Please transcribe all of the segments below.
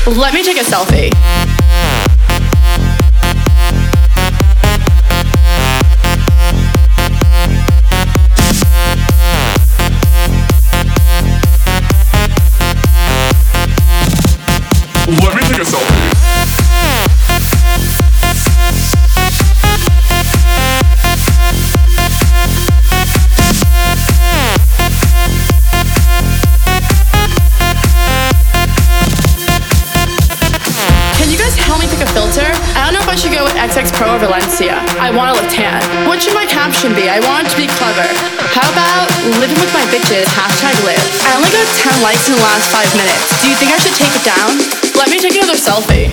Let me take a selfie. Let me take a selfie. Can you guys help me pick a filter? I don't know if I should go with XX Pro or Valencia. I want to look tan. What should my caption be? I want it to be clever. How about living with my bitches, #live. I only got 10 likes in the last 5 minutes. Do you think I should take it down? Let me take another selfie.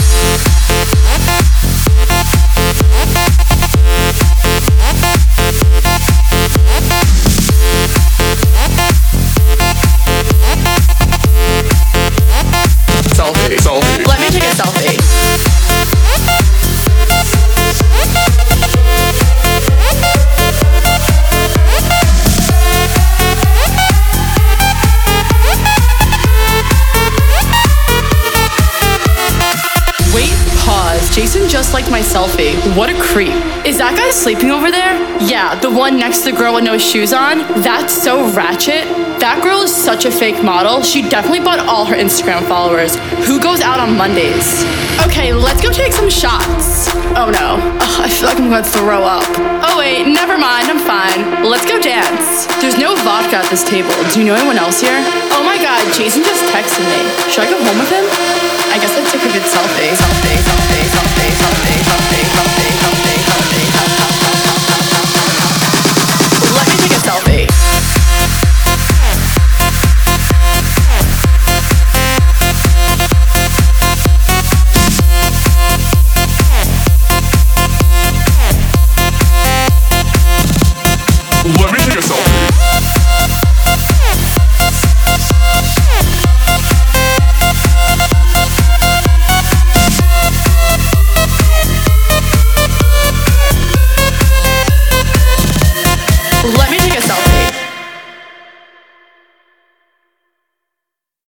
Selfie. Let me take a selfie. Wait, pause. Jason just liked my selfie. What a creep. Is that guy sleeping over there? Yeah, the one next to the girl with no shoes on. That's so ratchet. That girl is such a fake model. She definitely bought all her Instagram followers. Who goes out on Mondays? Okay, let's go take some shots. Oh no. Ugh, I feel like I'm gonna throw up. Oh wait, never mind, I'm fine. Let's go dance. There's no vodka at this table. Do you know anyone else here? Oh my god, Jason just texted me. Should I go home with him? I guess I took a good selfie. Selfie.